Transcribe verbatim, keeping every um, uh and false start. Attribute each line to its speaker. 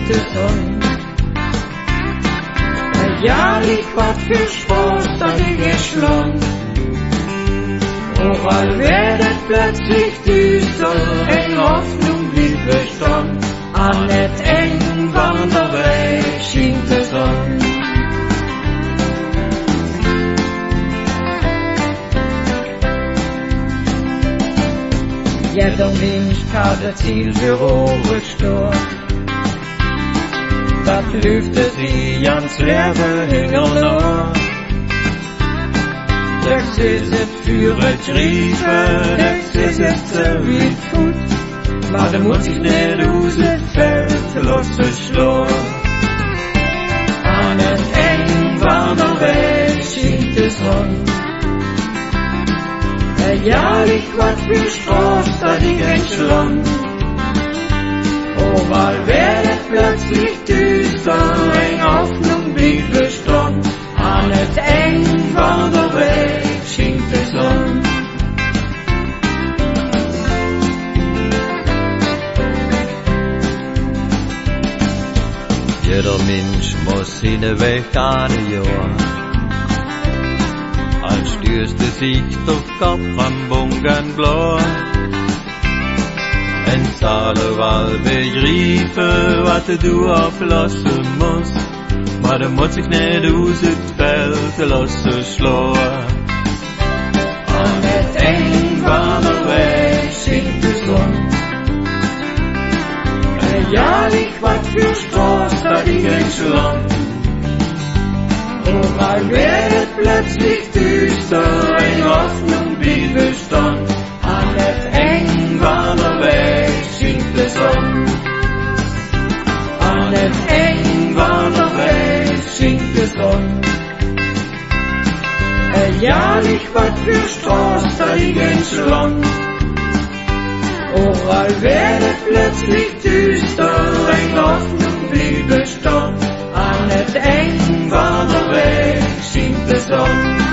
Speaker 1: skinkte Sonn. Ja, ich wat für Spaß, da ging es schlong. Oral werdet plötzlich düster, eng Hoffnung blieb Bestand. An et eng Wanderweg skinkte Sonn. Jeder Mensch kann das Ziel für Ohren stehen. Dat lüfte sie ans Leben hinger noch. Das ist es für et Riefen, das ist es so wie et Fut. Maar da muss ich nicht aus et Feld lassen schlagen. An et eng Wanderweg schien die Sonne. Ja, ich wat für Straß, da die entschlang. Oral werdet plötzlich düster, eng Hoffnung blieb Bestand. An et eng Wanderweg schien die Sonne.
Speaker 2: Jeder Mensch muss seinen Weg gehen, ja. Als stößt es sich durch Kopf am Bungenblau. En Saalewahl begreifen, was du auflassen musst. Maar du musst dich nicht aus het Feld lassen schlagen.
Speaker 1: An et eng Wanderweg schien die Sonne. Ja, ich wat für Straß, da die entschlang. Oral werdet plötzlich düster, eng Hoffnung blieb Bestand. An et eng Wanderweg schien die Sonne. An et eng Wanderweg schien die Sonne. Ja, ich wat für Straß, da die entschlang. Oral werdet plötzlich düster, eng Hoffnung blieb Bestand. An et eng Wanderweg schien die Sonne.